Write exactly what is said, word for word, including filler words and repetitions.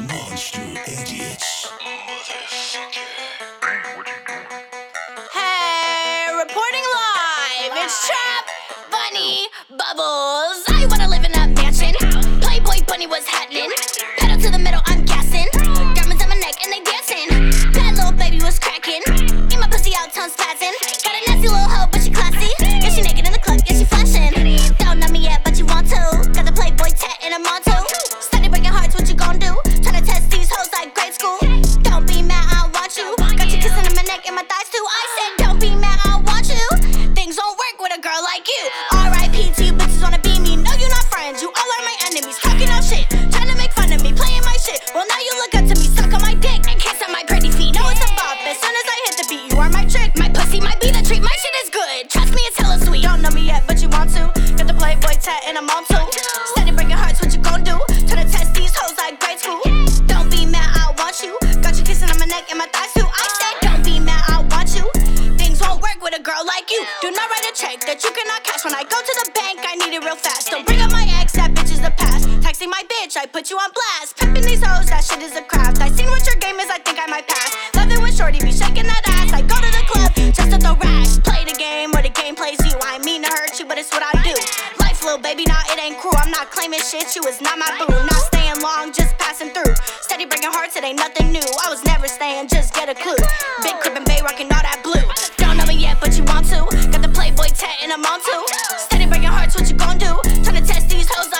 Monster idiots. Hey, reporting live. It's Trap Bunny Bubbles. I wanna live in a mansion. Playboy Bunny was happening. Pedal to the metal, I'm gassing. Diamonds on my neck and they dancing. Bad little baby was cracking. Eat my pussy out, tongue spazzing. Got a nasty little hoe, but she classy. Yeah, she naked in the club, yeah, she flashing. Don't know me yet, but you want to. Got the Playboy tat and I'm on to. Steady breaking hearts, what you gon' do? Tryna test these hoes like grade school. Don't be mad, I want you. Got you kissing in my neck and my thighs too. I said, don't be mad, I want you. Things don't work with a girl like you. R I P to you bitches wanna be me. No, you not friends, you all are my enemies. Talking out shit, trying to make fun of me, playing my shit. Well, now you look up to me, suck on my dick and kiss on my pretty feet. Know it's a bop, as soon as I hit the beat, you are my trick. My pussy might be the treat, my shit is good. Trust me, it's hella sweet. Don't know me yet, but you want to. Got the Playboy tat and I'm on to. Steady breaking hearts, what you gon' do? Tryna test these hoes like grade school. Don't be mad, I want you. Got you kissing on my neck and my thighs too. I said, don't be mad, I want you. Things won't work with a girl like you. Do not write a check that you cannot cash. When I go to the bank, I need it real fast. Don't bring up my ex, that bitch is the past. Texting my bitch, I put you on blast. Pimping these hoes, that shit is a craft. I seen what your game is, I think I might pass. Love it when shorty be shaking that ass. I go to the club just to throw racks. Play the game or the game plays you. I mean to hurt you, but it's what I do. Life, little baby, nah, it ain't cruel. I'm not claiming shit, you is not my boo. Not staying long, just passing through. Steady breaking hearts, it ain't nothing new. I was never staying, just get a clue. Big crib and bay rocking all that blue. Don't know me yet, but you want to. Got the Playboy tat and I'm on to. Steady breaking hearts, what you gon' do? Tryna test these hoes